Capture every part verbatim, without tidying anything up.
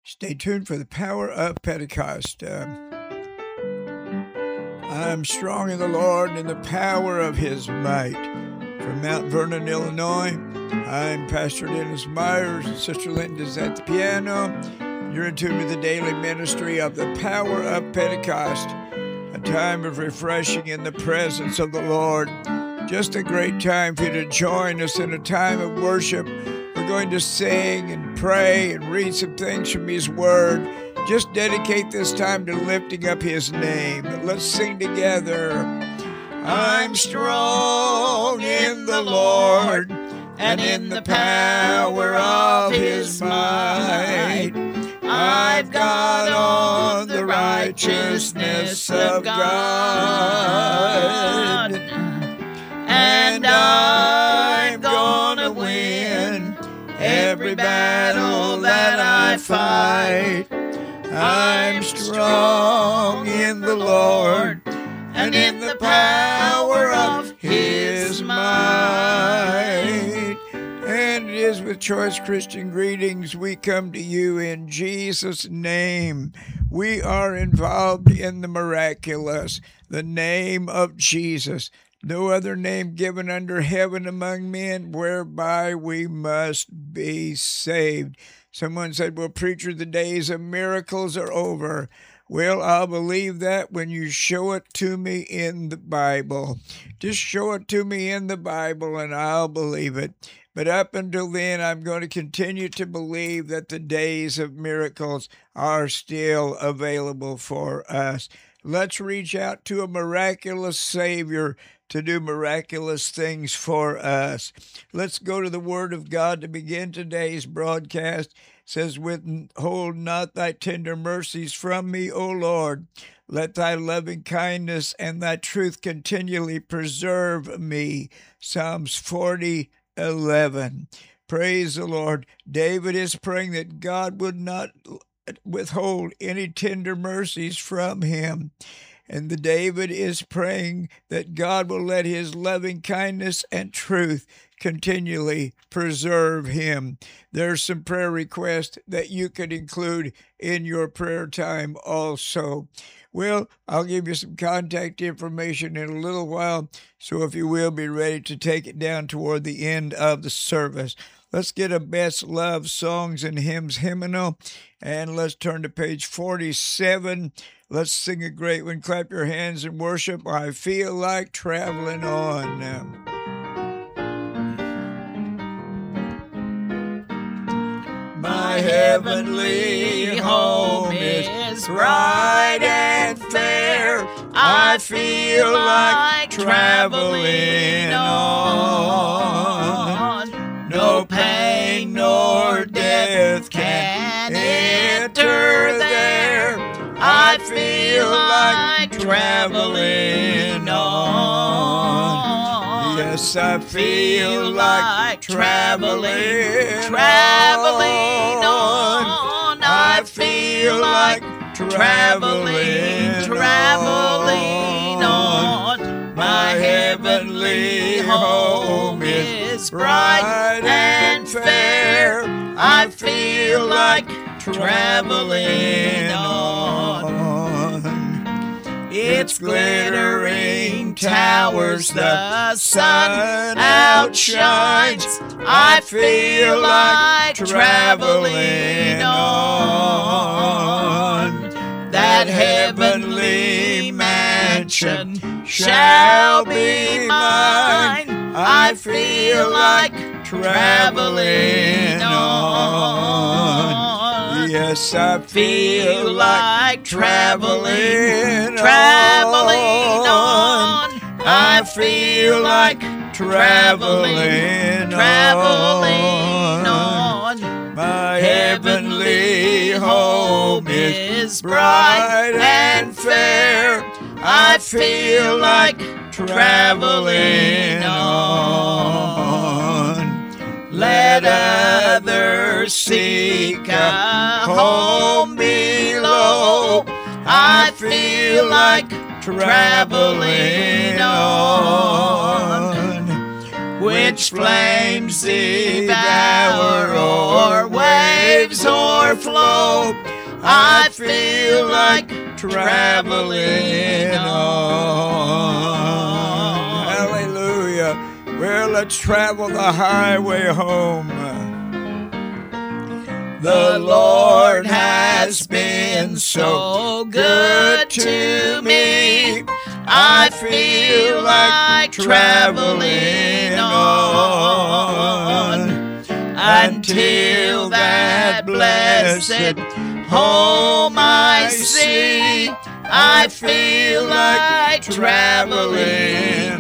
Stay tuned for the power of Pentecost. Uh, I'm strong in the Lord and in the power of his might. From Mount Vernon, Illinois, I'm Pastor Dennis Myers, and Sister Linda's at the piano. You're in tune with the daily ministry of the power of Pentecost, a time of refreshing in the presence of the Lord. Just a great time for you to join us in a time of worship. We're going to sing and pray and read some things from his word. Just dedicate this time to lifting up his name. Let's sing together. I'm strong in the Lord and in the power of his might. I've got on the righteousness of God, and I'm gonna win every battle that I fight. I'm strong in the Lord and in the power of his might. And it is with Choice Christian Greetings we come to you in Jesus' name. We are involved in the miraculous, the name of Jesus. No other name given under heaven among men whereby we must be saved. Someone said, well, preacher, the days of miracles are over. Well, I'll believe that when you show it to me in the Bible. Just show it to me in the Bible and I'll believe it. But up until then, I'm going to continue to believe that the days of miracles are still available for us. Let's reach out to a miraculous Savior to do miraculous things for us. Let's go to the Word of God to begin today's broadcast. It says, withhold not thy tender mercies from me, O Lord. Let thy loving kindness and thy truth continually preserve me. Psalms forty, eleven. Praise the Lord. David is praying that God would not withhold any tender mercies from him. And the David is praying that God will let his loving kindness and truth continually preserve him. There's some prayer requests that you could include in your prayer time also. Well, I'll give you some contact information in a little while, so if you will, be ready to take it down toward the end of the service. Let's get a best love songs and hymns hymnal, and let's turn to page forty-seven. Let's sing a great one. Clap your hands and worship. I feel like traveling on. My heavenly home is bright and fair. I feel like traveling on. No pain nor death can enter there. I feel like traveling on. Yes, I feel like traveling, traveling on. I feel like traveling, traveling on. My heavenly home is bright and fair. I feel like traveling on. Its glittering towers the sun outshines. I feel like traveling on. That heavenly mansion shall be mine. I feel like traveling on. Yes, I feel like traveling, traveling on. I feel like traveling, traveling on. My heavenly home is bright and fair. I feel like traveling on. Let others seek a home below. I feel like traveling on. which flames devour or waves o'erflow. I feel like traveling on. Hallelujah. Well, let's travel the highway home. The Lord has been so good to me. I feel like traveling on until that blessed home I see. I feel like traveling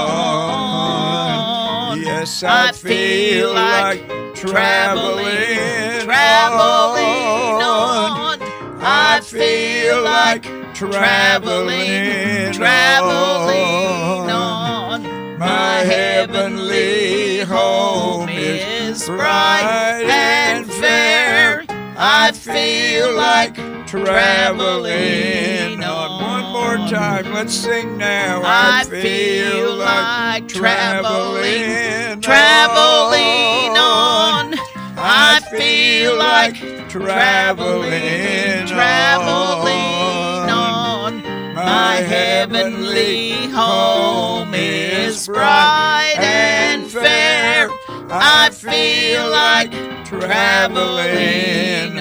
on. Yes, I feel like traveling, traveling on. I feel like traveling, traveling on. My heavenly home is bright and fair. I feel like traveling on. One more time, let's sing now. I, I feel like traveling, traveling on. I feel like traveling, traveling on. My heavenly home is bright and fair. I feel like traveling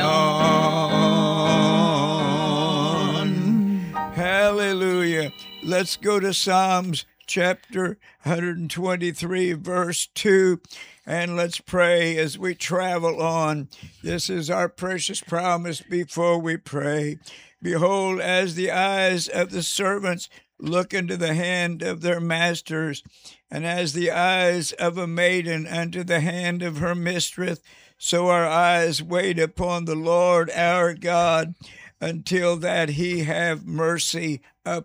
on. Hallelujah. Let's go to Psalms chapter one twenty-three, verse two. And let's pray as we travel on. This is our precious promise before we pray. Behold, as the eyes of the servants look into the hand of their masters, and as the eyes of a maiden unto the hand of her mistress, so our eyes wait upon the Lord our God, until that he have mercy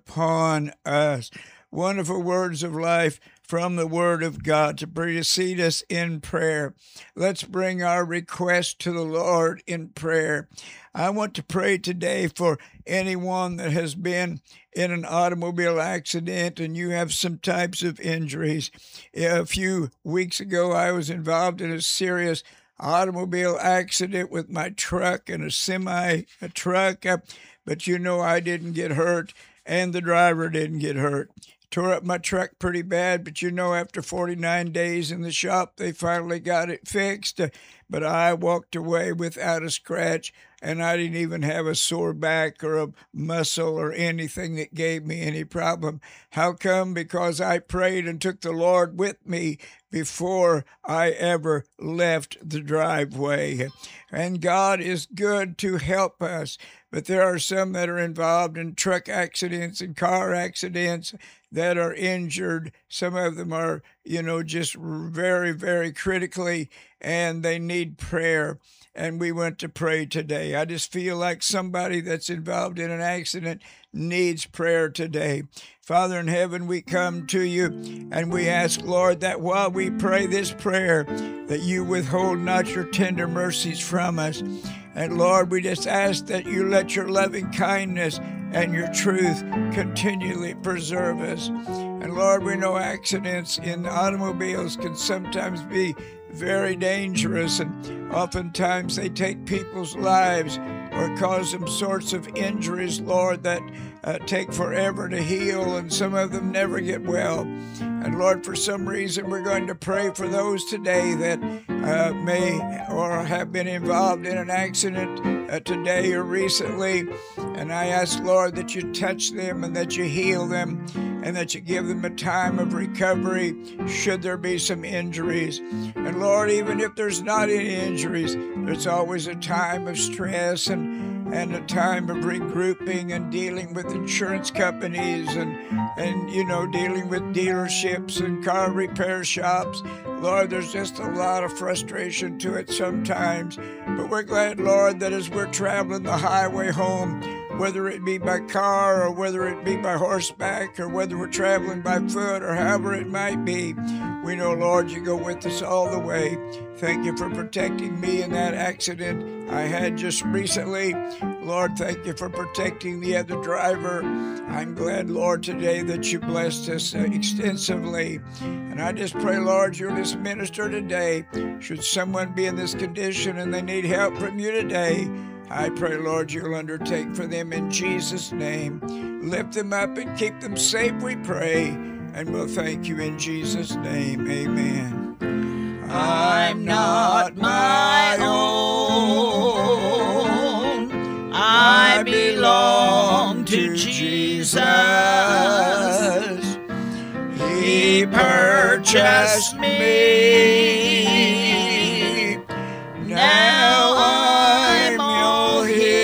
upon us. Wonderful words of life from the Word of God to precede us in prayer. Let's bring our request to the Lord in prayer. I want to pray today for anyone that has been in an automobile accident and you have some types of injuries. A few weeks ago, I was involved in a serious automobile accident with my truck and a semi a truck, but you know I didn't get hurt and the driver didn't get hurt. Tore up my truck pretty bad, but you know, after forty-nine days in the shop, they finally got it fixed. But I walked away without a scratch, and I didn't even have a sore back or a muscle or anything that gave me any problem. How come? Because I prayed and took the Lord with me before I ever left the driveway. And God is good to help us. But there are some that are involved in truck accidents and car accidents that are injured. Some of them are, you know, just very, very critically, and they need prayer. And we went to pray today. I just feel like somebody that's involved in an accident needs prayer today. Father in heaven, we come to you and we ask, Lord, that while we pray this prayer, that you withhold not your tender mercies from us. And Lord, we just ask that you let your loving kindness and your truth continually preserve us. And Lord, we know accidents in automobiles can sometimes be very dangerous, and oftentimes they take people's lives or cause them sorts of injuries, Lord, that uh, take forever to heal, and some of them never get well. And Lord, for some reason, we're going to pray for those today that uh, may or have been involved in an accident uh, today or recently. And I ask, Lord, that you touch them and that you heal them and that you give them a time of recovery should there be some injuries. And Lord, even if there's not any injuries, there's always a time of stress and and a time of regrouping and dealing with insurance companies and, and you know, dealing with dealerships and car repair shops. Lord, there's just a lot of frustration to it sometimes. But we're glad, Lord, that as we're traveling the highway home, whether it be by car or whether it be by horseback or whether we're traveling by foot or however it might be, we know, Lord, you go with us all the way. Thank you for protecting me in that accident I had just recently. Lord, thank you for protecting the other driver. I'm glad, Lord, today that you blessed us uh, extensively. And I just pray, Lord, you'll just minister today. Should someone be in this condition and they need help from you today, I pray, Lord, you'll undertake for them in Jesus' name. Lift them up and keep them safe, we pray. And we'll thank you in Jesus' name. Amen. I'm not my own. I belong to Jesus. He purchased me. Now I'm all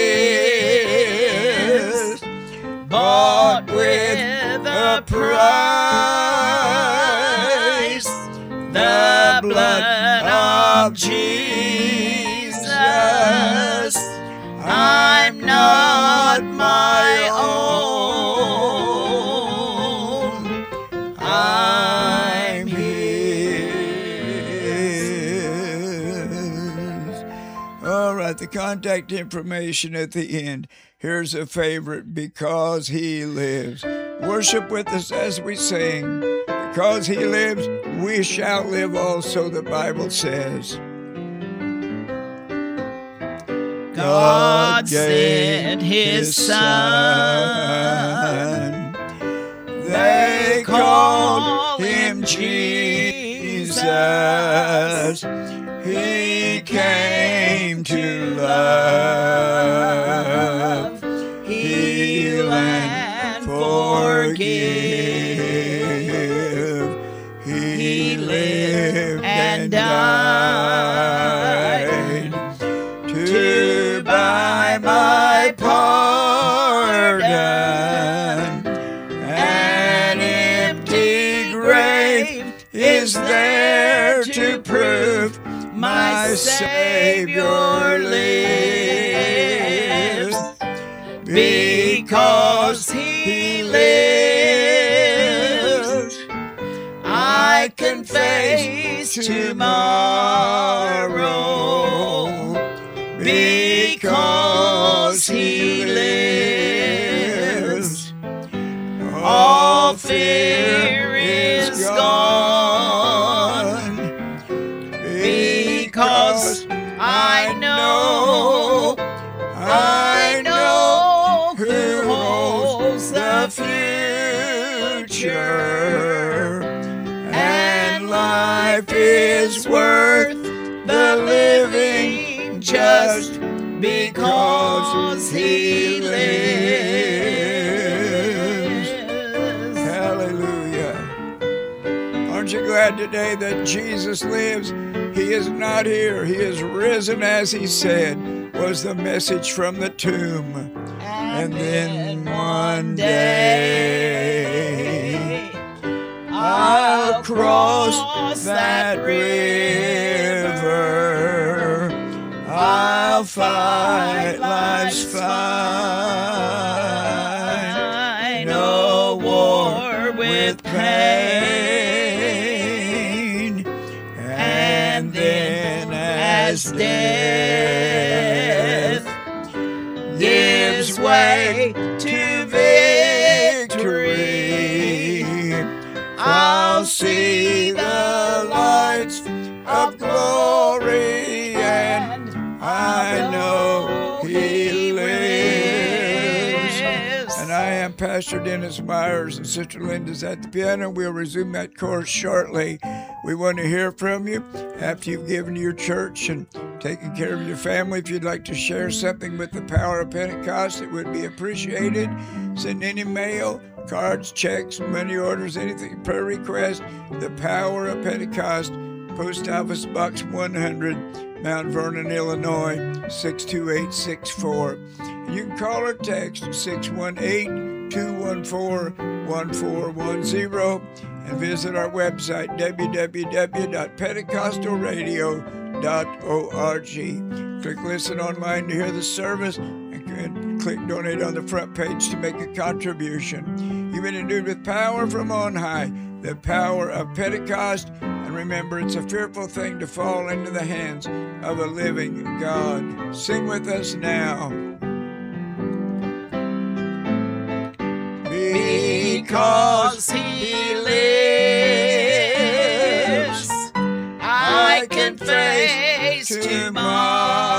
his, bought with a price, the blood of Jesus. I'm not my own, I'm his. All right, the contact information at the end. Here's a favorite, Because He Lives. Worship with us as we sing. Because He lives, we shall live also, the Bible says. God sent His Son. They call Him Jesus. He came to love, heal, and forgive. He lived and died to buy my pardon. An empty grave is there to prove my Savior lives. Because He lives, I can face tomorrow. Because He lives, all fear is gone. Because I know, I know who holds the future, and life is worth the living just because He lives. Hallelujah. Aren't you glad today that Jesus lives? He is not here. He is risen, as He said, was the message from the tomb. And, and then one day I'll cross that river. I'll fight life's fight. No war with pain. And then as death gives way to victory, I'll see the lights of glory, and I know He lives. And I am Pastor Dennis Myers, and Sister Linda's at the piano. We'll resume that course shortly. We want to hear from you after you've given to your church and taken care of your family. If you'd like to share something with the Power of Pentecost, it would be appreciated. Send any mail, cards, checks, money orders, anything, prayer request. The Power of Pentecost, Post Office Box one hundred, Mount Vernon, Illinois, six two eight six four. You can call or text six one eight, two one four, one four one zero and visit our website, w w w dot pentecostal radio dot org. Click Listen Online to hear the service, and click Donate on the front page to make a contribution. You've been endued with power from on high, the power of Pentecost. And remember, it's a fearful thing to fall into the hands of a living God. Sing with us now. because he lives, I can face tomorrow.